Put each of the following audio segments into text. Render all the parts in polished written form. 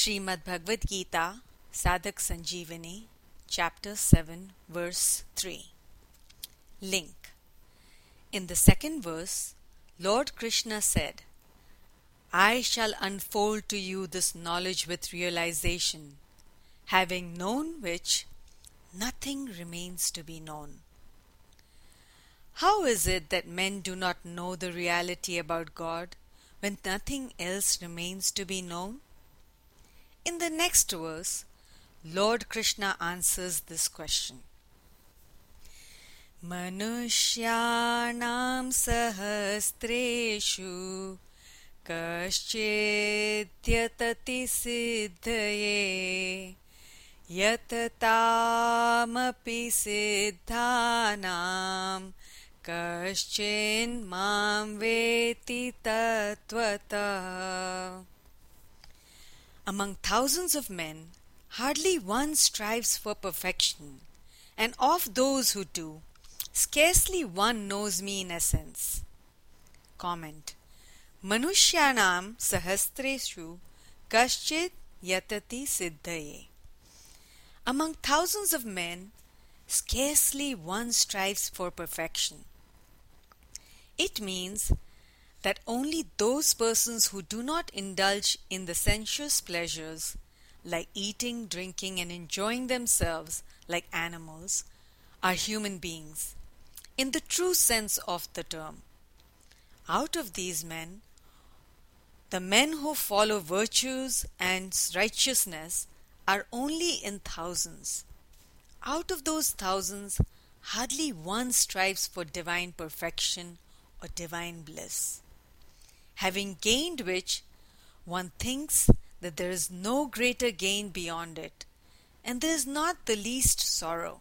Srimad Bhagavad Gita, Sadhak Sanjeevani, Chapter 7, Verse 3. Link. In the second verse, Lord Krishna said, I shall unfold to you this knowledge with realization, having known which, nothing remains to be known. How is it that men do not know the reality about God when nothing else remains to be known? In the next verse, Lord Krishna answers this question. Manushyanam sahastreshu kaschid yatati siddhaye yatataamapi siddhanam kaschin mam veti tattvata. Among thousands of men, hardly one strives for perfection, and of those who do, scarcely one knows me in essence. Comment. Manushyanam sahastreshu kaschid yatati siddhaye. Among thousands of men, scarcely one strives for perfection. It means that only those persons who do not indulge in the sensuous pleasures, like eating, drinking, and enjoying themselves like animals, are human beings, in the true sense of the term. Out of these men, the men who follow virtues and righteousness are only in thousands. Out of those thousands, hardly one strives for divine perfection or divine bliss. Having gained which, one thinks that there is no greater gain beyond it, and there is not the least sorrow.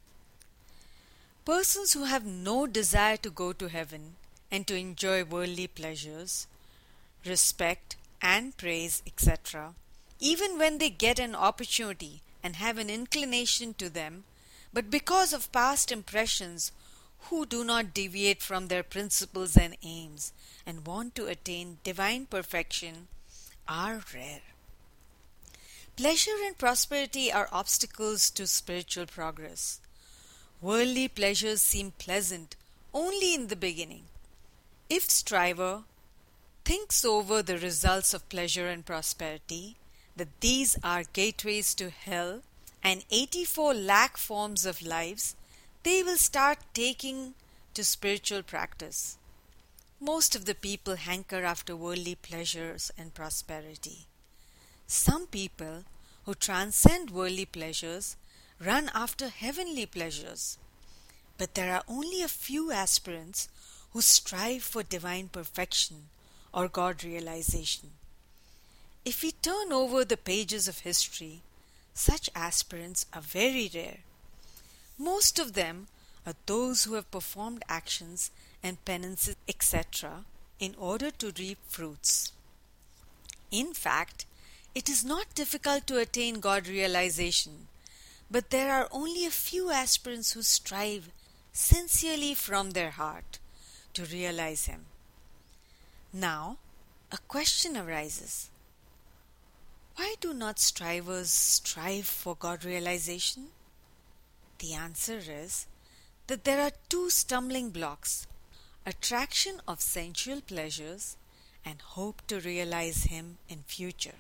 Persons who have no desire to go to heaven and to enjoy worldly pleasures, respect and praise, etc., even when they get an opportunity and have an inclination to them, but because of past impressions, who do not deviate from their principles and aims and want to attain divine perfection, are rare. Pleasure and prosperity are obstacles to spiritual progress. Worldly pleasures seem pleasant only in the beginning. If striver thinks over the results of pleasure and prosperity, that these are gateways to hell and 84 lakh forms of lives, they will start taking to spiritual practice. Most of the people hanker after worldly pleasures and prosperity. Some people who transcend worldly pleasures run after heavenly pleasures. But there are only a few aspirants who strive for divine perfection or God realization. If we turn over the pages of history, such aspirants are very rare. Most of them are those who have performed actions and penances, etc., in order to reap fruits. In fact, it is not difficult to attain God realization, but there are only a few aspirants who strive sincerely from their heart to realize Him. Now, a question arises. Why do not strivers strive for God realization? The answer is that there are two stumbling blocks: attraction of sensual pleasures and hope to realize Him in future.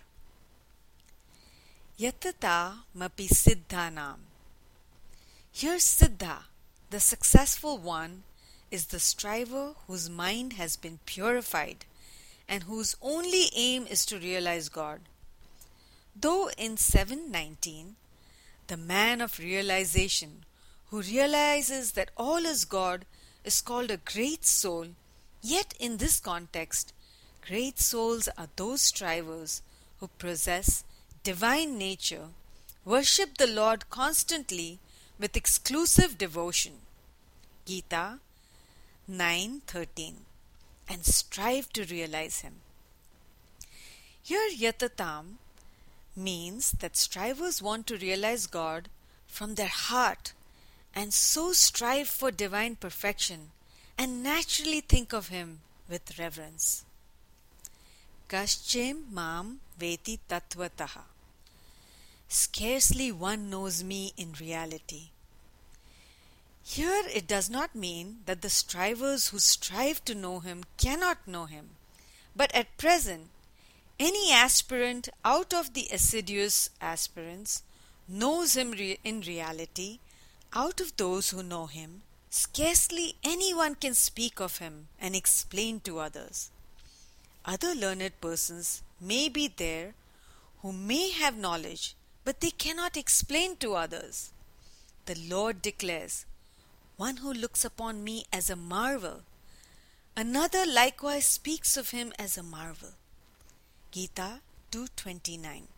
Yatata mapi siddhanam. Here Siddha, the successful one, is the striver whose mind has been purified and whose only aim is to realize God. Though in 719, the man of realization who realizes that all is God is called a great soul, yet in this context, great souls are those strivers who possess divine nature, worship the Lord constantly with exclusive devotion. Gita 9:13, and strive to realize Him. Here Yatatam means that strivers want to realize God from their heart and so strive for divine perfection and naturally think of Him with reverence. Kaschem mam veti tattvataha. Scarcely one knows me in reality. Here it does not mean that the strivers who strive to know him cannot know him, but at present, any aspirant out of the assiduous aspirants knows him in reality. Out of those who know him, scarcely anyone can speak of him and explain to others. Other learned persons may be there who may have knowledge, but they cannot explain to others. The Lord declares, "One who looks upon me as a marvel, another likewise speaks of him as a marvel." Gita 2:29.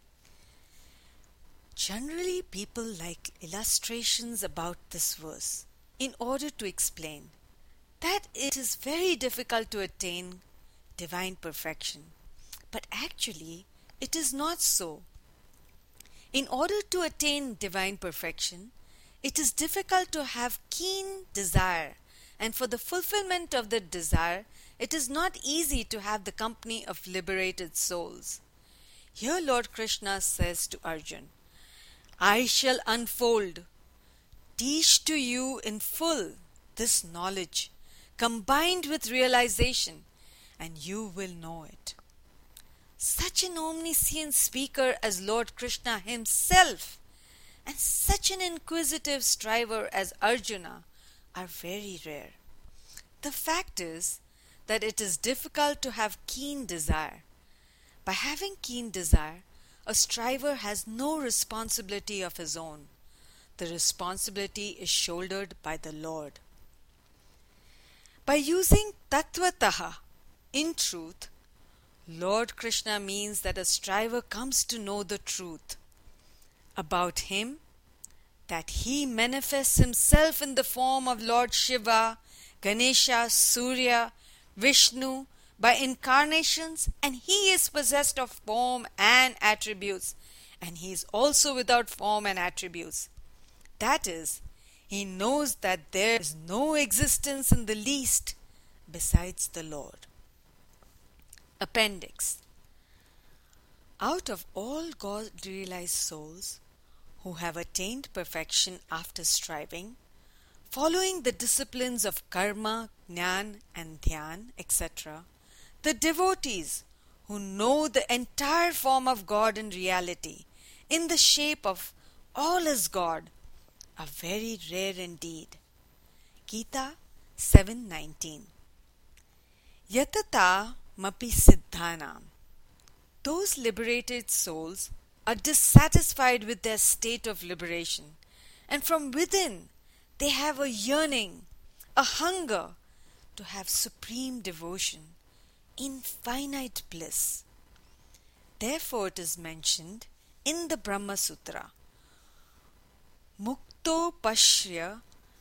Generally, people like illustrations about this verse in order to explain that it is very difficult to attain divine perfection. But actually, it is not so. In order to attain divine perfection, it is difficult to have keen desire, and for the fulfillment of the desire, it is not easy to have the company of liberated souls. Here Lord Krishna says to Arjun, "I shall unfold, teach to you in full this knowledge, combined with realization, and you will know it." Such an omniscient speaker as Lord Krishna himself and such an inquisitive striver as Arjuna are very rare. The fact is that it is difficult to have keen desire. By having keen desire, a striver has no responsibility of his own. The responsibility is shouldered by the Lord. By using tattvataha, in truth, Lord Krishna means that a striver comes to know the truth about him, that he manifests himself in the form of Lord Shiva, Ganesha, Surya, Vishnu by incarnations, and he is possessed of form and attributes, and he is also without form and attributes. That is, he knows that there is no existence in the least besides the Lord. Appendix. Out of all God-realized souls who have attained perfection after striving, following the disciplines of karma, jnana and dhyan, etc., the devotees who know the entire form of God in reality, in the shape of all as God, are very rare indeed. Gita 7:19. Yatata mapi siddhanam. Those liberated souls are dissatisfied with their state of liberation, and from within they have a yearning, a hunger to have supreme devotion, infinite bliss. Therefore it is mentioned in the Brahma Sutra, Mukto Pashya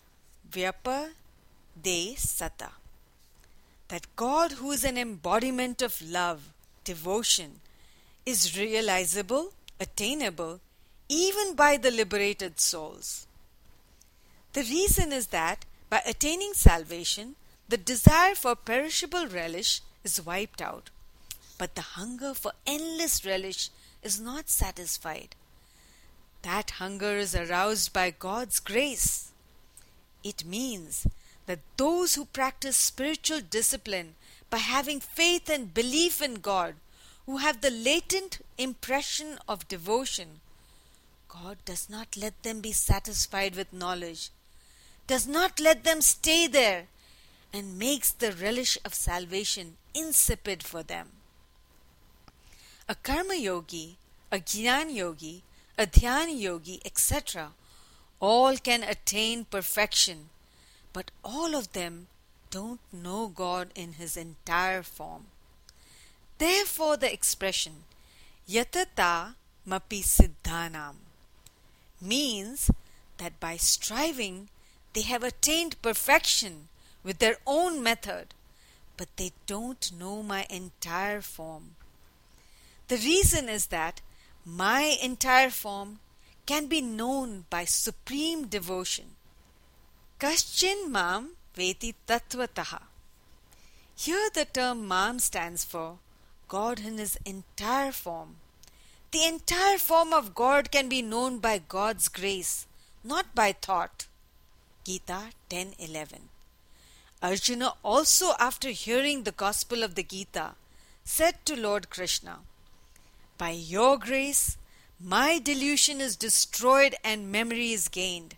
Vyapade Sata, that God, who is an embodiment of love, devotion, is realizable, attainable, even by the liberated souls. The reason is that by attaining salvation, the desire for perishable relish is wiped out, but the hunger for endless relish is not satisfied. That hunger is aroused by God's grace. It means that those who practice spiritual discipline by having faith and belief in God, who have the latent impression of devotion, God does not let them be satisfied with knowledge, does not let them stay there, and makes the relish of salvation insipid for them. A karma yogi, a jnana yogi, a dhyana yogi, etc., all can attain perfection, but all of them don't know God in His entire form. Therefore the expression yatata mapi siddhanam means that by striving they have attained perfection with their own method, but they don't know my entire form. The reason is that my entire form can be known by supreme devotion. Kaschin mam veti tattvataha. Here the term mam stands for God in His entire form. The entire form of God can be known by God's grace, not by thought. Gita 10:11. Arjuna also, after hearing the gospel of the Gita, said to Lord Krishna, "By your grace, my delusion is destroyed and memory is gained.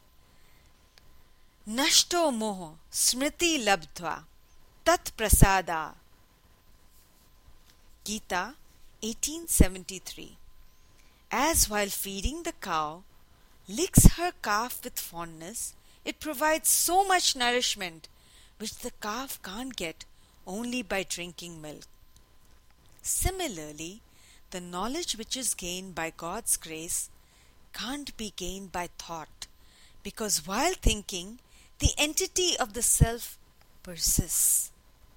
Nashto moho smriti labdhva tat prasada." Gita 18:73. As while feeding the cow, licks her calf with fondness, it provides so much nourishment which the calf can't get only by drinking milk. Similarly, the knowledge which is gained by God's grace can't be gained by thought, because while thinking, the entity of the self persists.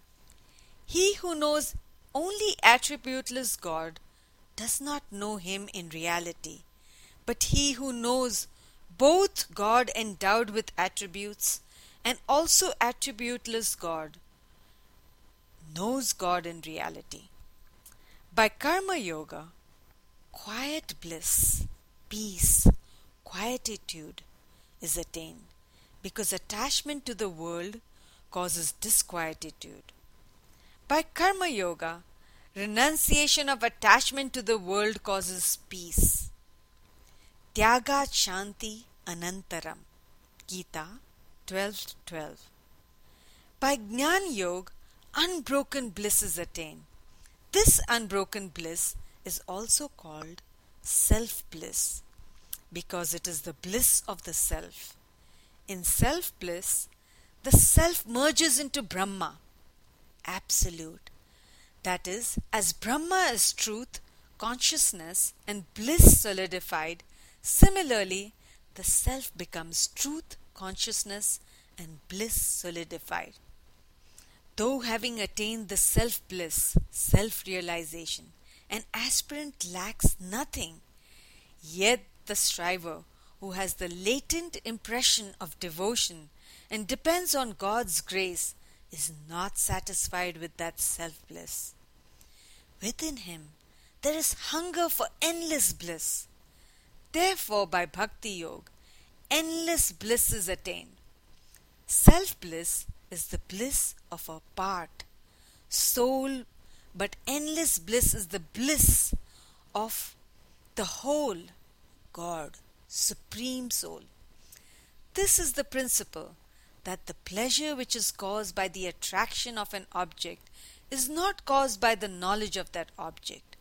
He who knows only attributeless God does not know Him in reality, but he who knows both God endowed with attributes and also attributeless God knows God in reality. By Karma Yoga, quiet bliss, peace, quietude is attained, because attachment to the world causes disquietude. By Karma Yoga, renunciation of attachment to the world causes peace. Tyagat Shanti Anantaram. Gita 12:12. By Jnana Yoga, unbroken bliss is attained. This unbroken bliss is also called self-bliss, because it is the bliss of the self. In self-bliss, the self merges into Brahma, absolute. That is, as Brahma is truth, consciousness, and bliss solidified, similarly, the self becomes truth, consciousness, and bliss solidified. Though having attained the self-bliss, self-realization, an aspirant lacks nothing, yet the striver, who has the latent impression of devotion and depends on God's grace, is not satisfied with that self-bliss. Within him, there is hunger for endless bliss. Therefore, by Bhakti Yoga, endless bliss is attained. Self-bliss is the bliss of a part, soul, but endless bliss is the bliss of the whole, God, Supreme Soul. This is the principle, that the pleasure which is caused by the attraction of an object is not caused by the knowledge of that object.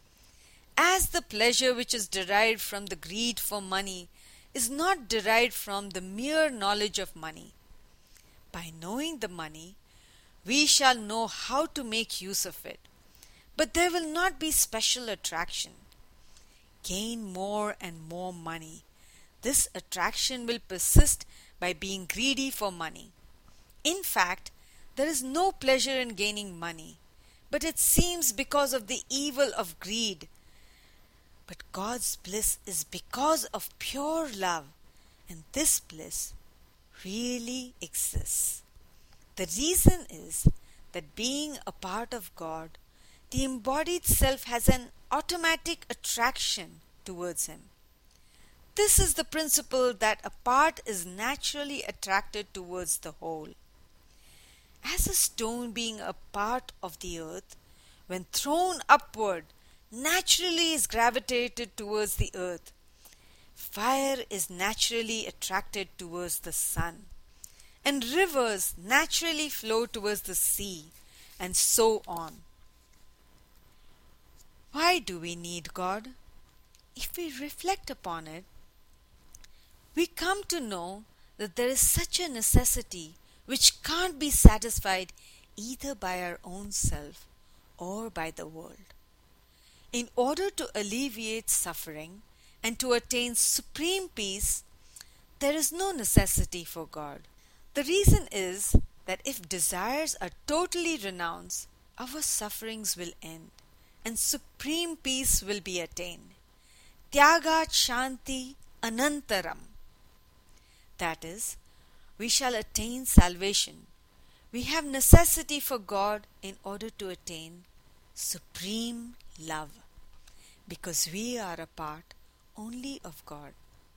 As the pleasure which is derived from the greed for money is not derived from the mere knowledge of money. By knowing the money, we shall know how to make use of it, but there will not be special attraction. Gain more and more money. This attraction will persist by being greedy for money. In fact, there is no pleasure in gaining money, but it seems because of the evil of greed. But God's bliss is because of pure love, and this bliss really exists. The reason is that being a part of God, the embodied self has an automatic attraction towards Him. This is the principle that a part is naturally attracted towards the whole. As a stone being a part of the earth, when thrown upward, naturally is gravitated towards the earth. Fire is naturally attracted towards the sun, and rivers naturally flow towards the sea, and so on. Why do we need God? If we reflect upon it, we come to know that there is such a necessity which can't be satisfied either by our own self or by the world. In order to alleviate suffering and to attain supreme peace, there is no necessity for God. The reason is that if desires are totally renounced, our sufferings will end and supreme peace will be attained. Tyagat Shanti Anantaram. That is, we shall attain salvation. We have necessity for God in order to attain supreme love, because we are a part only of God.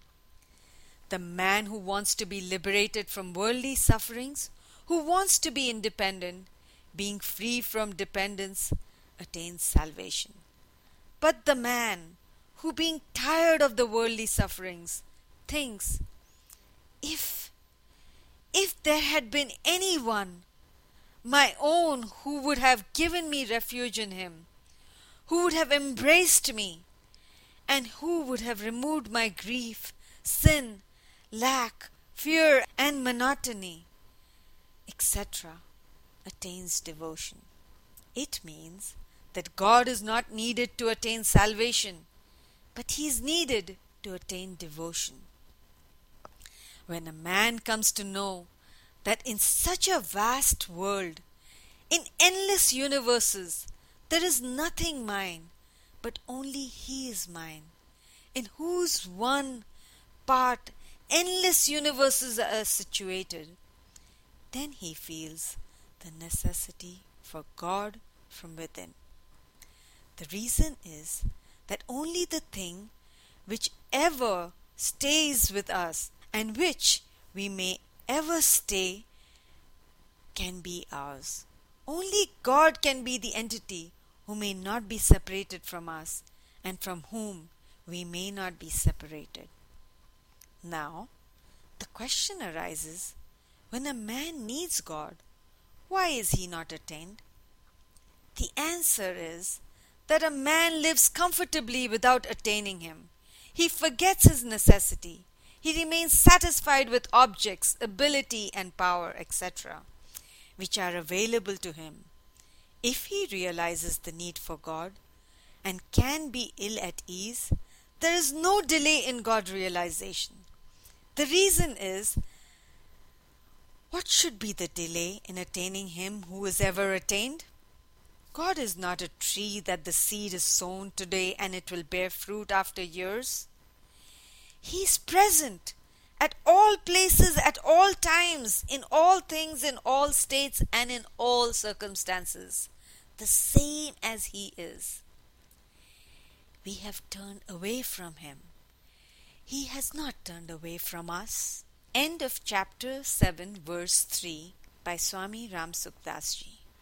The man who wants to be liberated from worldly sufferings, who wants to be independent, being free from dependence, attains salvation. But the man who, being tired of the worldly sufferings, thinks, if there had been anyone, my own, who would have given me refuge in him, who would have embraced me, and who would have removed my grief, sin, lack, fear, and monotony, etc., attains devotion. It means that God is not needed to attain salvation, but He is needed to attain devotion. When a man comes to know that in such a vast world, in endless universes, there is nothing mine, but only He is mine, in whose one part endless universes are situated, then he feels the necessity for God from within. The reason is that only the thing which ever stays with us and which we may ever stay can be ours. Only God can be the entity who may not be separated from us and from whom we may not be separated. Now, the question arises, when a man needs God, why is he not attained? The answer is that a man lives comfortably without attaining Him. He forgets his necessity. He remains satisfied with objects, ability, and power, etc., which are available to him. If he realizes the need for God and can be ill at ease, there is no delay in God realization. The reason is, what should be the delay in attaining Him who is ever attained? God is not a tree that the seed is sown today and it will bear fruit after years. He is present at all places, at all times, in all things, in all states, and in all circumstances, the same as He is. We have turned away from Him. He has not turned away from us. End of chapter 7, verse 3 by Swami Ramsukdas Ji.